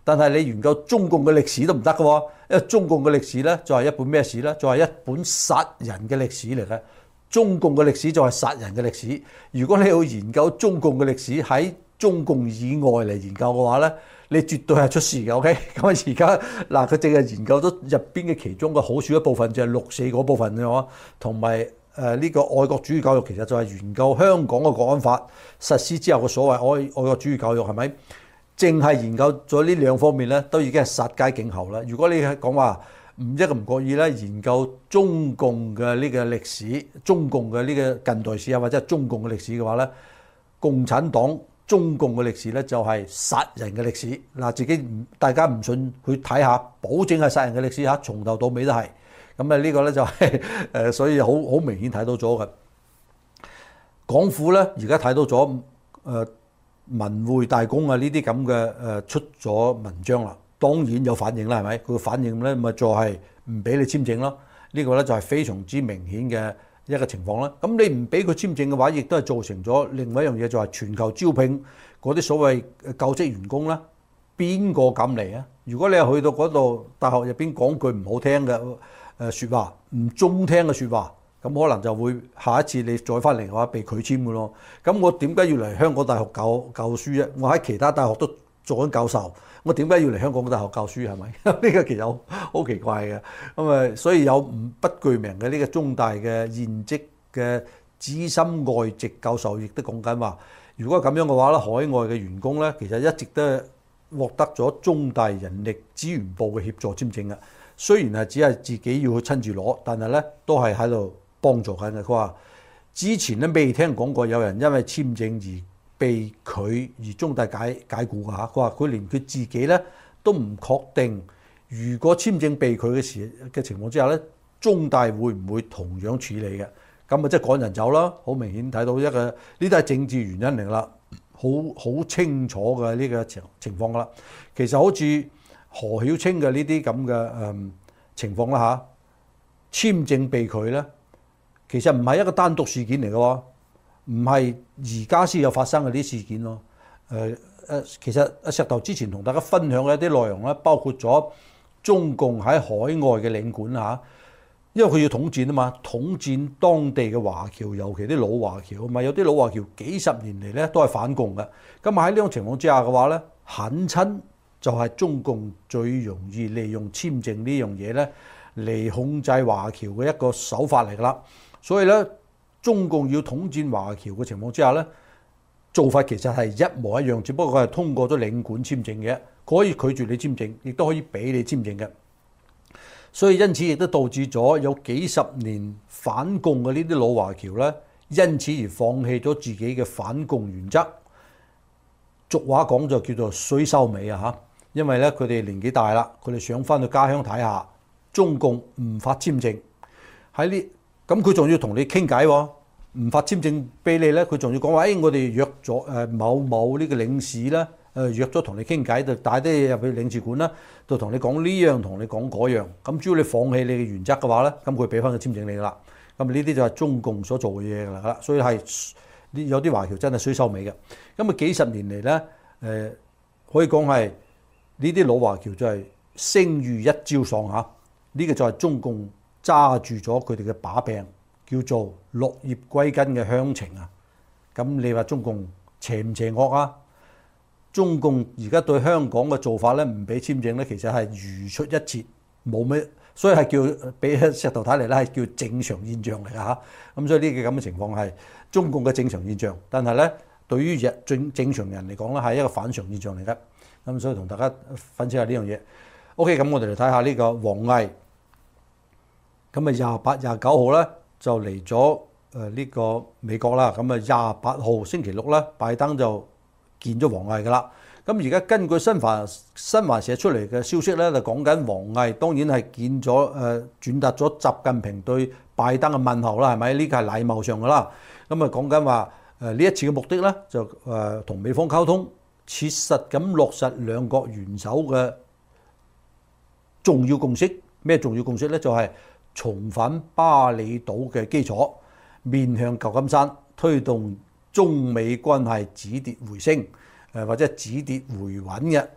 A: 但係你研究中共嘅歷史都唔得嘅喎，因為中共嘅歷史咧就係一本咩史咧？就係一本殺人嘅歷史嚟嘅。中共嘅歷史就係殺人嘅歷史。如果你要研究中共嘅歷史喺中共以外嚟研究嘅話咧，你絕對係出事嘅。OK，咁啊而家嗱佢淨係研究咗入邊嘅其中嘅好少一部分，就係六四嗰部分嘅，同埋誒呢個愛國主義教育，其實就係研究香港嘅國安法實施之後嘅所謂愛愛國主義教育係咪？淨係研究咗呢兩方面咧，都已經係殺雞儆猴啦。如果你係講話唔一個唔覺意咧，研究中共嘅呢個歷史、中共嘅呢個近代史啊，或者係中共嘅歷史嘅話咧，共產黨中共嘅歷史咧就係殺人嘅歷史。嗱，自己唔大家唔信去睇下，保證係殺人嘅歷史嚇，從頭到尾都係。咁啊呢個咧就係誒，所以好好明顯睇到咗嘅。港府咧而家睇到咗誒。呃文匯大公啊，呢啲咁嘅誒出咗文章啦，當然有反應啦，係咪？佢嘅反應咧咪就係唔俾你簽證咯。呢個咧就係非常之明顯嘅一個情況啦。咁你唔俾佢簽證嘅話，亦都係造成咗另外一樣嘢，就係全球招聘嗰啲所謂教職員工啦，邊個敢嚟啊？如果你係去到嗰度大學入邊講句唔好聽嘅誒説話，唔中聽嘅説話。咁可能就會下一次你再翻嚟嘅話被拒簽嘅咯。咁我點解要嚟香港大學教教書啫？我喺其他大學都做緊教授，我點解要嚟香港大學教書係咪？呢個其實好好奇怪嘅。咁啊，所以有唔不具名嘅呢個中大嘅現職嘅資深外籍教授亦都講緊話，如果咁樣嘅話咧，海外嘅員工咧其實一直都獲得咗中大人力資源部嘅協助簽證嘅。雖然係只係自己要去親自攞，但係咧都係喺度幫助緊嘅。佢話之前咧未聽講過有人因為簽證而被拒而中大解解僱㗎嚇。佢話佢連佢自己咧都唔確定，如果簽證被拒嘅時嘅情況之下咧，中大會唔會同樣處理嘅？咁啊即係趕人走啦。好明顯睇到一個呢啲係政治原因嚟啦，好好清楚嘅呢個情情況㗎啦。其實好似何曉清嘅呢啲咁嘅誒情況啦嚇，簽證被拒咧，其實唔係一個單獨事件嚟嘅喎，唔係而家先有發生嘅啲事件咯。誒誒，其實阿石頭之前同大家分享嘅一啲內容咧，包括咗中共喺海外嘅領館嚇，因為佢要統戰啊嘛，統戰當地嘅華僑，尤其啲老華僑啊嘛，有啲老華僑幾十年嚟咧都係反共嘅。咁喺呢種情況之下嘅話咧，懇親就係中共最容易利用簽證呢樣嘢咧嚟控制華僑嘅一個手法嚟㗎啦。所以咧，中共要統戰華僑嘅情況之下咧，做法其實係一模一樣，只不過佢係通過咗領館簽證嘅，可以拒絕你簽證，亦都可以俾你簽證嘅。所以因此亦都導致咗有幾十年反共嘅呢啲老華僑咧，因此而放棄咗自己嘅反共原則。俗話講就叫做衰收尾啊嚇！因為咧佢哋年紀大啦，佢哋想翻到家鄉睇下，中共唔發簽證喺呢，咁佢仲要同你傾偈喎，唔發簽證俾你咧，佢仲要講話，誒、哎、我哋約咗誒某某呢個領事咧，誒約咗同你傾偈，就帶啲嘢入去領事館啦，就同你講呢樣，同你講嗰樣，咁只要你放棄你嘅原則嘅話咧，咁佢俾翻個簽證你噶啦，咁呢啲就係中共所做嘅嘢㗎啦，所以係有啲華僑真係衰收尾嘅，咁啊幾十年嚟咧，誒、呃、可以講係。呢啲老華僑就係聲譽一朝喪嚇，呢、這個就係中共揸住咗佢哋嘅把柄，叫做落葉歸根嘅鄉情啊！咁你話中共邪唔邪惡啊？中共而家對香港嘅做法咧，唔俾簽證咧，其實係如出一轍，冇咩，所以係叫俾石頭睇嚟咧，係叫正常現象嚟㗎嚇。咁所以呢個咁嘅情況係中共嘅正常現象，但係咧對於正正常人嚟講咧，係一個反常現象嚟嘅。咁所以同大家分析下呢樣嘢。OK，咁我哋嚟睇下呢個王毅。咁啊廿八、廿九號咧就嚟咗誒呢個美國啦。咁啊廿八號星期六咧，拜登就見咗王毅噶啦。咁而家根據新華新華社出嚟嘅消息咧，就講緊王毅當然係見咗誒轉達咗習近平對拜登嘅問候啦，係咪？呢個係禮貌上噶啦。咁啊講緊話誒呢一次嘅目的咧，就誒同美方溝通。切實咁落實兩國元首嘅重要共識，咩重要共識咧？就係重返巴厘島嘅基礎，面向舊金山，推動中美關係止跌回升，誒或者止跌回穩嘅。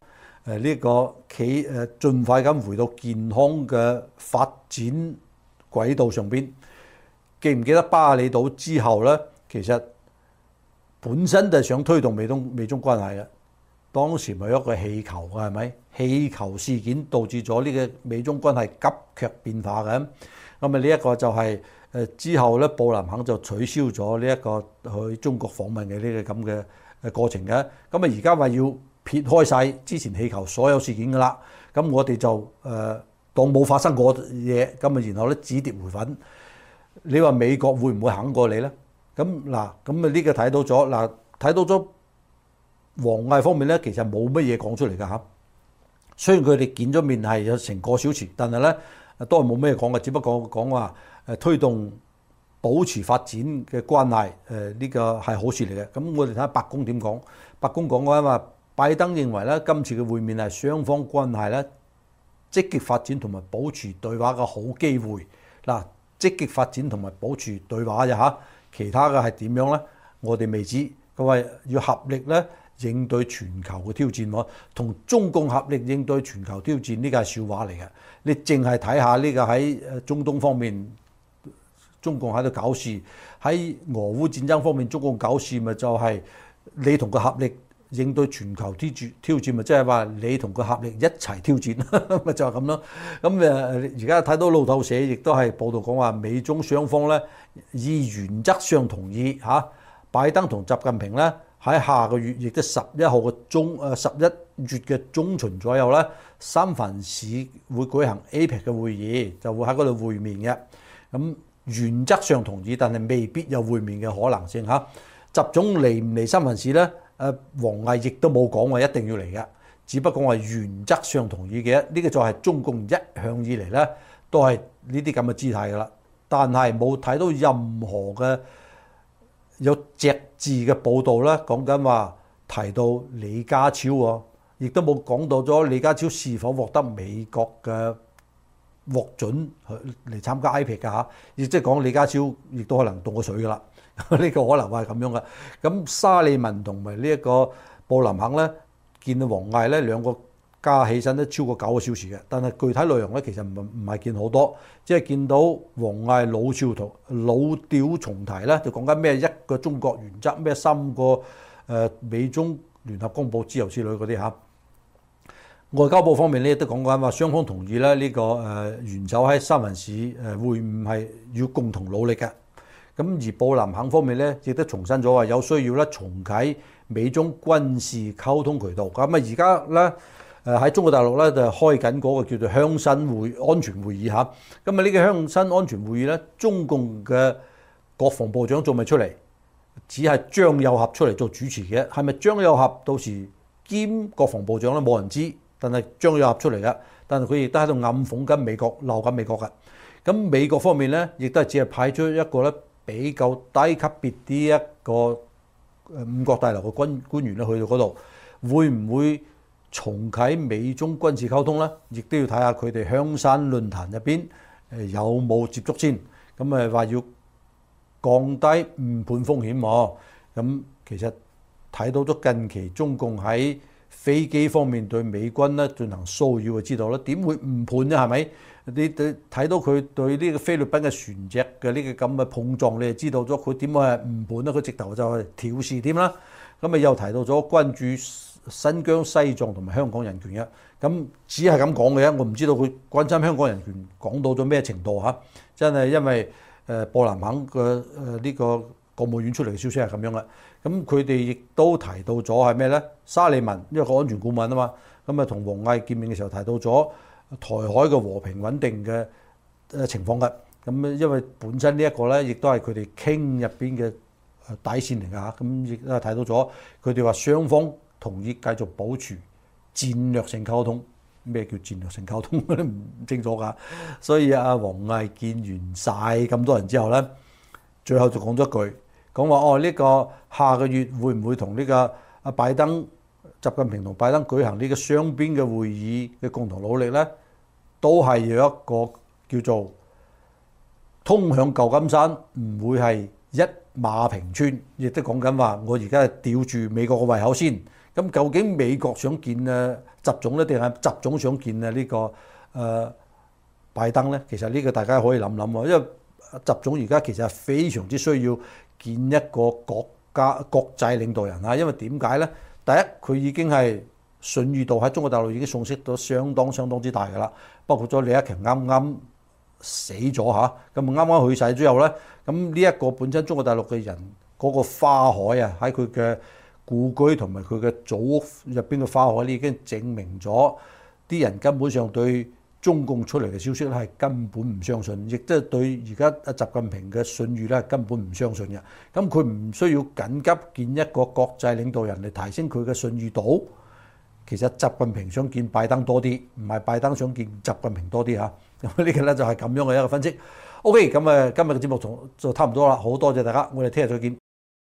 A: 誒呢個企誒盡快咁回到健康嘅發展軌道上邊。記唔記得巴厘島之後咧？其實本身就係想推動美中美中關係嘅，當時咪有一個氣球嘅係咪？氣球事件導致咗呢個美中關係急劇變化嘅。咁啊呢一個就係誒之後咧，布林肯就取消咗呢一個去中國訪問嘅呢個咁嘅誒過程嘅。咁啊而家話要撇開晒之前氣球所有事件㗎啦，咁我哋就誒、呃、當冇發生過嘢，咁啊然後咧止跌回穩。你話美國會唔會肯過你咧？咁嗱，咁啊呢個睇到咗嗱，睇到咗王毅方面咧，其實冇乜嘢講出嚟㗎嚇。雖然佢哋見咗面係有成個小時，但係咧都係冇咩講嘅，只不過講話誒推動保持發展嘅關係，誒呢個係好事嚟嘅。咁我哋睇下白宮點講。白宮講嘅話，拜登認為咧今次嘅會面係雙方關係咧積極發展同埋保持對話嘅好機會。嗱，積極發展同埋保持對話啫嚇，其他嘅係點樣咧？我哋未知。佢話要合力咧應對全球嘅挑戰喎，同中共合力應對全球挑戰，呢個係笑話嚟嘅。你淨係睇下呢個喺誒中東方面，中共喺度搞事；喺俄烏戰爭方面，中共搞事咪就係你同佢合力應對全球挑戰挑戰，咪即係話你同佢合力一齊挑戰，咪就係咁咯。咁誒而家睇到路透社亦都係報道講話，美中雙方咧以原則上同意嚇，拜登同習近平咧喺下個月亦都十一號嘅中誒十一月嘅中旬左右咧，三藩市會舉行 A P E C 嘅會議，就會喺嗰度會面嘅。咁原則上同意，但係未必有會面嘅可能性嚇。習總嚟唔嚟三藩市咧？誒，王毅亦都冇講話一定要嚟嘅，只不過係原則上同意嘅。呢個就係中共一向以嚟咧都係呢啲咁嘅姿態噶啦。但係冇睇到任何嘅有隻字嘅報導咧，講緊話提到李家超喎，亦都冇講到咗李家超是否獲得美國嘅獲准嚟參加 A P E C 㗎嚇，亦即係講李家超亦都可能凍過水㗎啦。呢個可能係咁樣嘅。咁沙利文同埋呢一個布林肯咧，見到王毅咧兩個加起身都超過九個小時嘅，但係具體內容咧其實唔唔係見好多，即係見到王毅老調同老調重提咧，就講緊咩一個中國原則，咩三個誒美中聯合公佈之後之類嗰啲嚇。外交部方面咧都講緊話，雙方同意咧呢個誒元首喺三藩市誒會晤係要共同努力嘅。咁而布林肯方面咧，亦都重申咗話有需要咧重啟美中軍事溝通渠道。咁啊而家咧誒喺中國大陸咧就開緊嗰個叫做香新會安全會議嚇。咁啊呢個香新安全會議咧，中共嘅國防部長仲未出嚟，只係張又俠出嚟做主持嘅。係咪張又俠到時兼國防部長咧？冇人知。但係張又俠出嚟嘅，但係佢亦都喺度暗諷緊美國，鬧緊美國嘅。咁美國方面咧，亦都係只係派出一個咧比較低級別啲一個誒五角大樓嘅軍官員咧去到嗰度，會唔會重啟美中軍事溝通咧？亦都要睇下佢哋香山論壇入邊誒有冇接觸先。咁誒話要降低誤判風險喎。咁其實睇到咗近期中共喺飛機方面對美軍咧進行騷擾，就知道啦。點會誤判咧？係咪？你睇到佢對呢個菲律賓嘅船隻嘅呢個咁嘅碰撞，你就知道咗佢點解係誤判咧？佢直頭就係挑事添啦。咁啊又提到咗關注新疆、西藏同埋香港人權嘅。咁只係咁講嘅啫，我唔知道佢關心香港人權講到咗咩程度嚇。真係因為誒布林肯嘅誒呢個國務院出嚟嘅消息係咁樣嘅。咁佢哋亦都提到咗係咩咧？沙利文因為個安全顧問啊嘛，咁啊同王毅見面嘅時候提到咗台海嘅和平穩定嘅誒情況嘅。咁因為本身呢一個咧，亦都係佢哋傾入邊嘅底線嚟㗎嚇。咁亦都係睇到咗佢哋話雙方同意繼續保持戰略性溝通。咩叫戰略性溝通都唔清楚㗎。所以阿王毅見完晒咁多人之後咧，最後就講咗一句。講話哦，呢、這個下個月會唔會同呢個阿拜登、習近平同拜登舉行呢個雙邊嘅會議嘅共同努力咧，都係有一個叫做通向舊金山，唔會係一馬平川，亦都講緊話我而家係吊住美國嘅胃口先， 咁究竟美國想見啊習總咧，定係習總想見啊呢個誒、呃、拜登咧？其實呢個大家可以諗諗喎，因為習總而家其實係非常之需要見一個國家國際領導人啊，因為點解咧？第一，佢已經係信譽度喺中國大陸已經喪失到相當相當之大㗎啦，包括咗李克強啱啱死咗嚇，咁啱啱去世之後咧，咁呢一個本身中國大陸嘅人嗰、那個花海啊，喺佢嘅故居同埋佢嘅祖屋入邊嘅花海，已經證明咗啲人根本上對中共出嚟嘅消息咧係根本唔相信，亦即係對而家阿習近平嘅信譽咧係根本唔相信嘅。咁佢唔需要緊急見一個國際領導人嚟提升佢嘅信譽度。其實習近平想見拜登多啲，唔係拜登想見習近平多啲嚇。咁呢個咧就係咁樣嘅一個分析。OK，咁誒今日嘅節目就就差唔多啦，好多謝大家，我哋聽日再見。